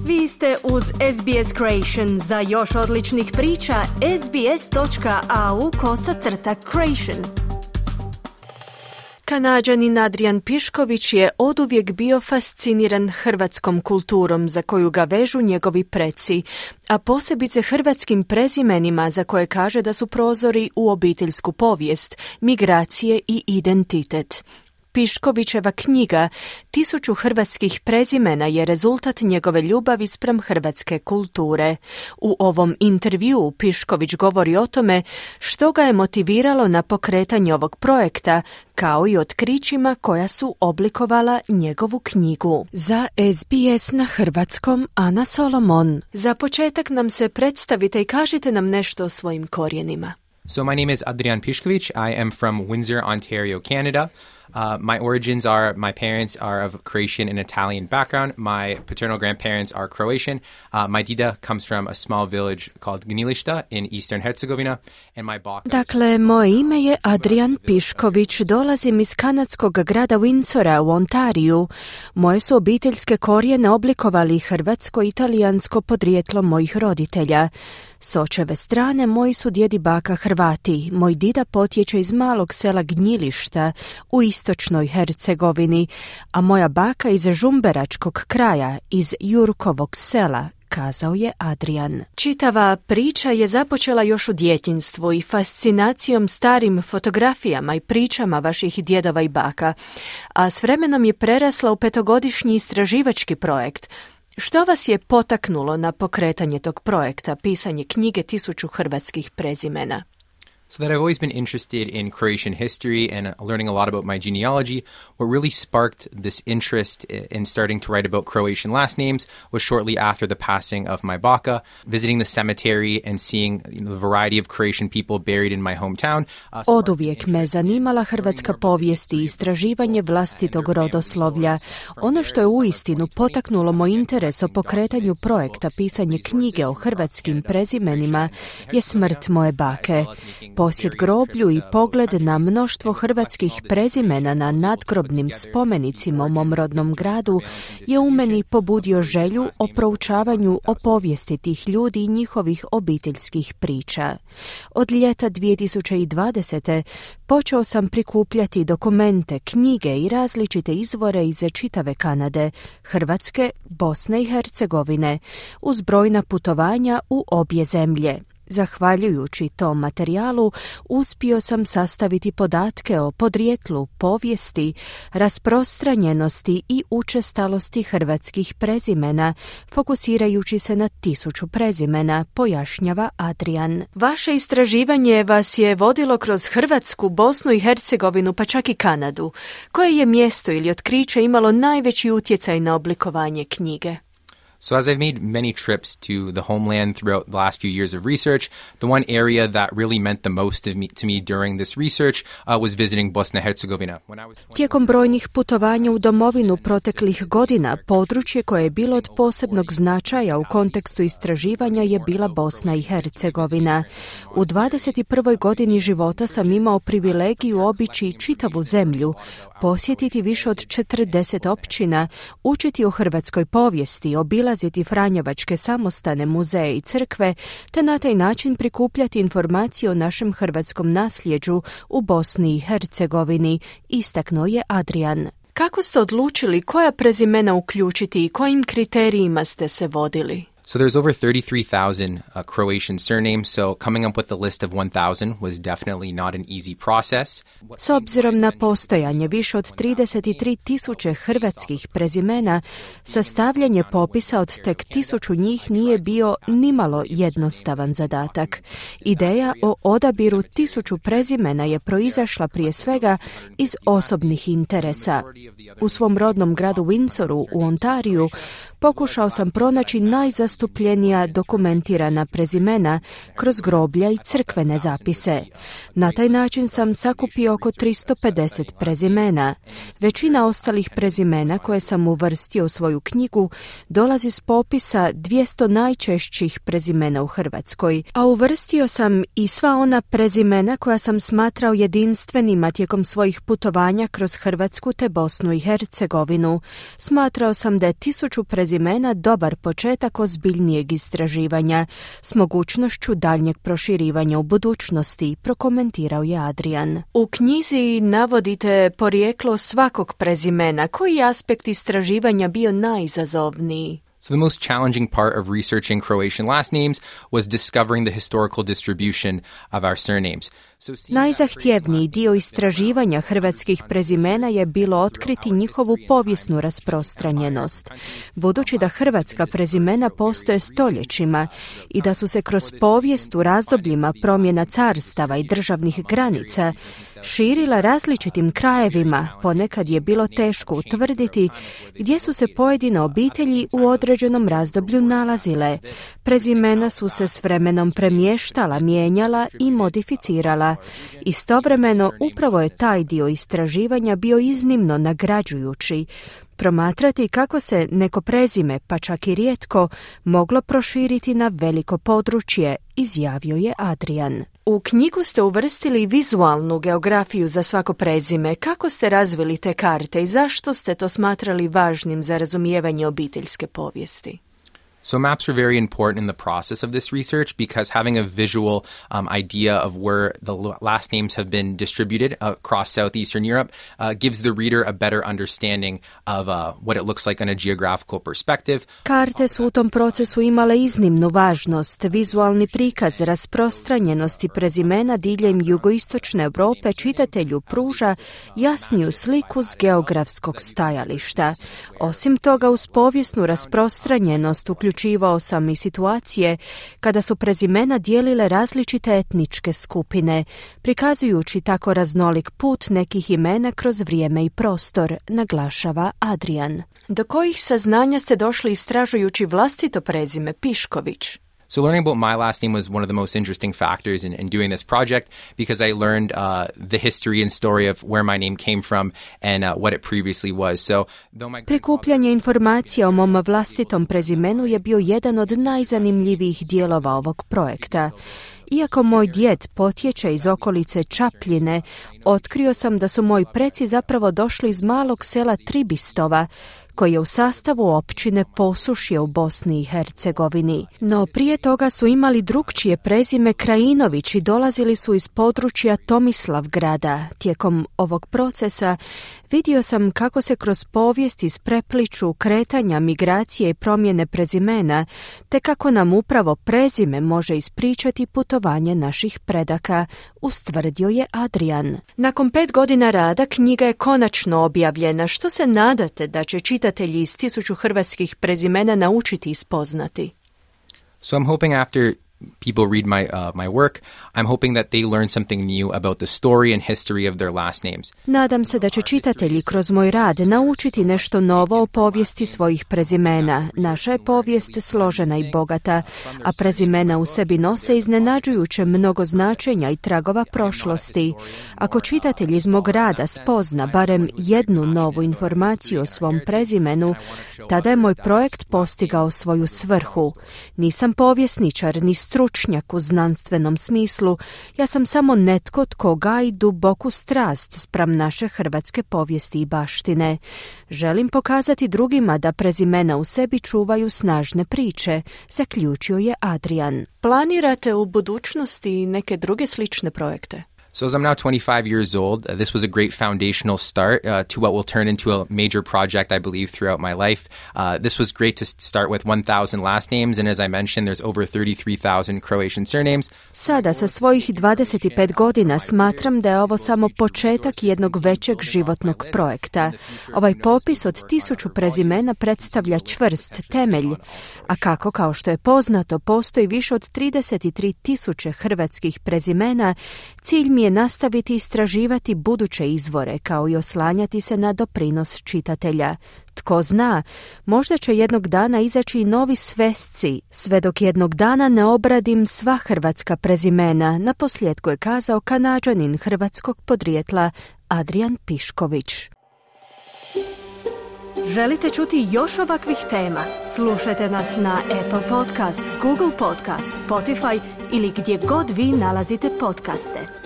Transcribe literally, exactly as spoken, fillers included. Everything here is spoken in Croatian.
Vi ste uz S B S Creation. Za još odličnih priča, sbs.au kosacrta creation. Kanađanin Adrian Pišković je oduvijek bio fasciniran hrvatskom kulturom za koju ga vežu njegovi preci, a posebice hrvatskim prezimenima za koje kaže da su prozori u obiteljsku povijest, migracije i identitet. Piškovićeva knjiga Tisuću hrvatskih prezimena je rezultat njegove ljubavi spram hrvatske kulture. U ovom intervjuu Pišković govori o tome što ga je motiviralo na pokretanje ovog projekta, kao i otkrićima koja su oblikovala njegovu knjigu. Za S B S na hrvatskom Ana Solomon. Za početak nam se predstavite i kažite nam nešto o svojim korijenima. So my name is Adrian Pišković. I am from Windsor, Ontario, Canada. Uh, my origins are, my parents are of Croatian and Italian background. My paternal grandparents are Croatian. Uh, my dida comes from a small village called Gnilišta in Eastern Herzegovina. And my baka... Dakle, moje ime je Adrian Pišković. Dolazim iz kanadskog grada Windsora u Ontariju. Moje su obiteljske korijene oblikovali hrvatsko-italijansko podrijetlo mojih roditelja. S očeve strane moji su djed i baka Hrvati. Moj dida potječe iz malog sela Gnjilišta u istočnoj Hercegovini, a moja baka iz žumberačkog kraja, iz Jurkovog sela, kazao je Adrian. Čitava priča je započela još u djetinjstvu i fascinacijom starim fotografijama i pričama vaših djedova i baka, a s vremenom je prerasla u petogodišnji istraživački projekt. Što vas je potaknulo na pokretanje tog projekta, pisanje knjige Tisuću hrvatskih prezimena? So that I've always been interested in Croatian history and learning a lot about my genealogy. What really sparked this interest in starting to write about Croatian last names was shortly after the passing of my baka, visiting the cemetery and seeing, you know, the variety of Croatian people buried in my hometown. Uh, Oduvijek me zanimala hrvatska povijest i istraživanje vlastitog rodoslovlja. Ono što je uistinu potaknulo moj interes o pokretanju projekta pisanje knjige o hrvatskim prezimenima je smrt moje bake. Posjet groblju i pogled na mnoštvo hrvatskih prezimena na nadgrobnim spomenicima u mom rodnom gradu je u meni pobudio želju o proučavanju o povijesti tih ljudi i njihovih obiteljskih priča. Od ljeta dvije tisuće dvadesete počeo sam prikupljati dokumente, knjige i različite izvore iz čitave Kanade, Hrvatske, Bosne i Hercegovine, uz brojna putovanja u obje zemlje. Zahvaljujući tom materijalu uspio sam sastaviti podatke o podrijetlu, povijesti, rasprostranjenosti i učestalosti hrvatskih prezimena, fokusirajući se na tisuću prezimena, pojašnjava Adrian. Vaše istraživanje vas je vodilo kroz Hrvatsku, Bosnu i Hercegovinu, pa čak i Kanadu. Koje je mjesto ili otkriće imalo najveći utjecaj na oblikovanje knjige? So as I've made many trips to the homeland throughout the last few years of research, the one area that really meant the most to me, to me during this research uh, was visiting Bosna and Herzegovina. When I was Tijekom brojnih putovanja u domovinu proteklih godina, područje koje je bilo od posebnog značaja u kontekstu istraživanja je bila Bosna i Hercegovina. U dvadeset prvoj godini života sam imao privilegiju obići čitavu zemlju, posjetiti više od četrdeset općina, učiti o hrvatskoj povijesti, obilaziti franjevačke samostane, muzeje i crkve, te na taj način prikupljati informacije o našem hrvatskom nasljeđu u Bosni i Hercegovini, istaknuo je Adrian. Kako ste odlučili koja prezimena uključiti i kojim kriterijima ste se vodili? So there's over thirty-three thousand uh, Croatian surnames, so coming up with the list of one thousand was definitely not an easy process. S obzirom na postojanje više od trideset tri tisuće hrvatskih prezimena, sastavljanje popisa od tek tisuću njih nije bio nimalo jednostavan zadatak. Ideja o odabiru tisuću prezimena je proizašla prije svega iz osobnih interesa. U svom rodnom gradu Windsoru u Ontariju pokušao sam pronaći najzastupljenije najzastupljenija dokumentirana prezimena kroz groblja i crkvene zapise. Na taj način sam sakupio oko tristo pedeset prezimena. Većina ostalih prezimena koje sam uvrstio u svoju knjigu dolazi s popisa dvjesto najčešćih prezimena u Hrvatskoj, a uvrstio sam i sva ona prezimena koja sam smatrao jedinstvenima tijekom svojih putovanja kroz Hrvatsku te Bosnu i Hercegovinu. Smatrao sam da je tisuću prezimena dobar početak ozbiljnijeg istraživanja s mogućnošću daljnjeg proširivanja u budućnosti, prokomentirao je Adrian. U knjizi navodite porijeklo svakog prezimena. Koji aspekt istraživanja bio najizazovniji? So the most challenging part of researching Croatian last names was discovering the historical distribution of our surnames. Najzahtjevniji dio istraživanja hrvatskih prezimena je bilo otkriti njihovu povijesnu rasprostranjenost. Budući da hrvatska prezimena postoje stoljećima i da su se kroz povijest u razdobljima promjena carstava i državnih granica širila različitim krajevima, ponekad je bilo teško utvrditi gdje su se pojedine obitelji u određenom razdoblju nalazile. Prezimena su se s vremenom premještala, mijenjala i modificirala. Istovremeno, upravo je taj dio istraživanja bio iznimno nagrađujući. Promatrati kako se neko prezime, pa čak i rijetko, moglo proširiti na veliko područje, izjavio je Adrian. U knjigu ste uvrstili vizualnu geografiju za svako prezime. Kako ste razvili te karte i zašto ste to smatrali važnim za razumijevanje obiteljske povijesti? So maps are very important in the process of this research because having a visual um, idea of where the last names have been distributed across southeastern Europe uh, gives the reader a better understanding of uh, what it looks like on a geographical perspective. Karte su u tom procesu imale iznimnu važnost. Vizualni prikaz rasprostranjenosti prezimena diljem jugoistočne Europe čitatelju pruža jasniju sliku s geografskog stajališta. Osim toga, uz povijesnu rasprostranjenost uključivao sam i situacije kada su prezimena dijelile različite etničke skupine, prikazujući tako raznolik put nekih imena kroz vrijeme i prostor, naglašava Adrian. Do kojih saznanja ste došli istražujući vlastito prezime Pišković? So learning about my last name was one of the most interesting factors in, in doing this project because I learned uh, the history and story of where my name came from and uh, what it previously was. So, my... Prikupljanje informacija o mom vlastitom prezimenu je bio jedan od najzanimljivijih dijelova ovog projekta. Iako moj djed potječe iz okolice Čapljine, otkrio sam da su moji preci zapravo došli iz malog sela Tribistova, koji je u sastavu općine Posušje u Bosni i Hercegovini. No prije toga su imali drukčije prezime Krajinović i dolazili su iz područja Tomislavgrada. Tijekom ovog procesa vidio sam kako se kroz povijest isprepliču kretanja, migracije i promjene prezimena, te kako nam upravo prezime može ispričati putovanje naših predaka, ustvrdio je Adrian. Nakon pet godina rada knjiga je konačno objavljena. Što se nadate da će čitatelji iz tisuću hrvatskih prezimena naučiti i spoznati? So I'm hoping after people read my uh, my work, I'm hoping that they learn something new about the story and history of their last names. Nadam se da će čitatelji kroz moj rad naučiti nešto novo o povijesti svojih prezimena. Naša je povijest složena i bogata, a prezimena u sebi nose iznenađujuće mnogo značenja i tragova prošlosti. Ako čitatelj iz mog rada spozna barem jednu novu informaciju o svom prezimenu, tada je moj projekt postigao svoju svrhu. Nisam povjesničar ni stručnjak u znanstvenom smislu, ja sam samo netko tko gaji duboku strast spram naše hrvatske povijesti i baštine. Želim pokazati drugima da prezimena u sebi čuvaju snažne priče, zaključio je Adrian. Planirate u budućnosti neke druge slične projekte? So as I'm now twenty-five years old, uh, this was a great foundational start uh, to what will turn into a major project, I believe, throughout my life. Uh, this was great to start with one thousand last names, and as I mentioned, there's over thirty-three thousand Croatian surnames. Sada sa svojih dvadeset pet godina smatram da je ovo samo početak jednog većeg životnog projekta. Ovaj popis od tisuću prezimena predstavlja čvrst temelj, a kako, kao što je poznato, postoji više od trideset tri tisuće hrvatskih prezimena, cilj mi mi je nastaviti istraživati buduće izvore, kao i oslanjati se na doprinos čitatelja. Tko zna, možda će jednog dana izaći i novi svesci, sve dok jednog dana ne obradim sva hrvatska prezimena, naposljetku je kazao Kanađanin hrvatskog podrijetla Adrian Pišković. Želite čuti još ovakvih tema? Slušajte nas na Apple Podcast, Google Podcast, Spotify ili gdje god vi nalazite podcaste.